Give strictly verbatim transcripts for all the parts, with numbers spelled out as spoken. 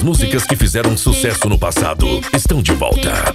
As músicas que fizeram sucesso no passado estão de volta.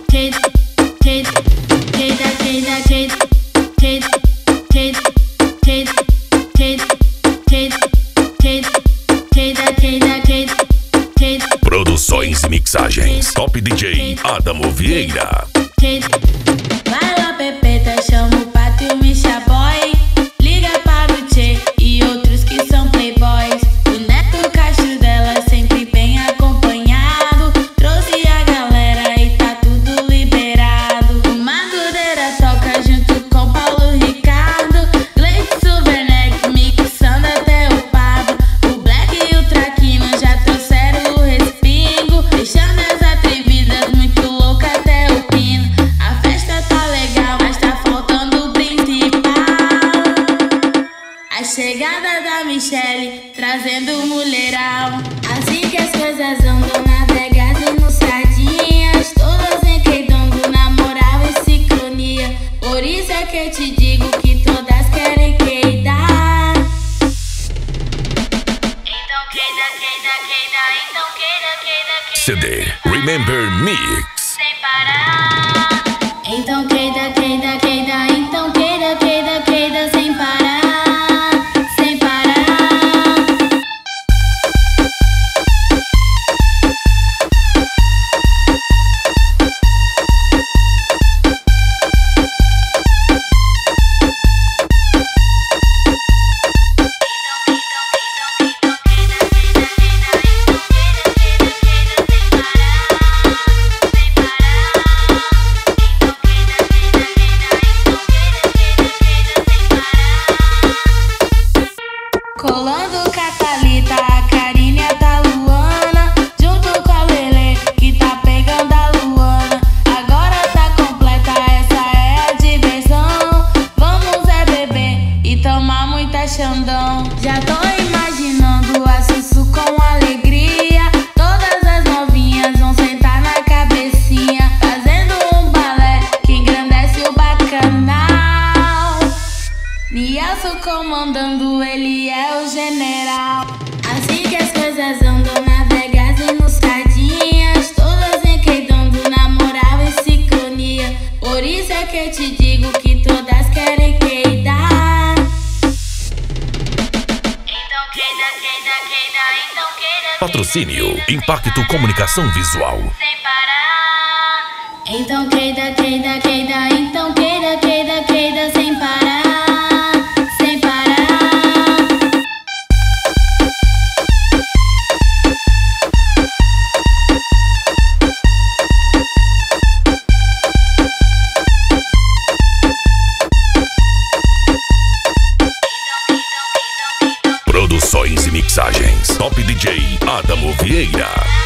Produções e mixagens Top D J Adamo Vieira. Vai lá, Pepeta, chama o Pato e o Misha Boy. Liga para o Tchê e outros que são playboys. O Neto Castro dela sempre bem acompanhado. Trouxe a galera e tá tudo liberado. O Madureira toca junto com Paulo Ricardo. Gleitson Werneck mixando até o Pablo. O Black e o Traquino já trouxeram o respingo, deixando as atrevidas muito loucas até o pino. A festa tá legal, mas tá faltando o principal. A chegada da Michelle trazendo o mulherão. Assim que as coisas andam na Vegas e nos Sardinhas, todas enqueidando na moral e sincronia. Por isso é que eu te digo que todas querem queidar. Então queida, queida, queida, então queida, queida, queida. C D Remember Mix. Sem parar. Então queida, queida, queida, então queida, queida, queida, sem parar, sem parar. Colando com a Thalita, a Karine e a Taluana, junto com a Lelê, que tá pegando a Luana. Agora tá completa, essa é a diversão. Vamos é beber e tomar muita Xandão. Já tô imaginando a Sussu com alegria. Todas as novinhas vão sentar na cabecinha, fazendo um balé que engrandece o bacanal. Nielson comandando, ele é o general. Assim que as coisas andam na Vegas e nos Sardinhas, todas enqueidando na moral e sincronia. Por isso é que eu te digo que todas querem queidar. Então queida, queida, queida, então queida. Patrocínio Impacto Comunicação Visual. Sem parar. Então queida, queida, queida, então queida, queida, queida, sem parar. Produções e mixagens Top D J Adamo Vieira.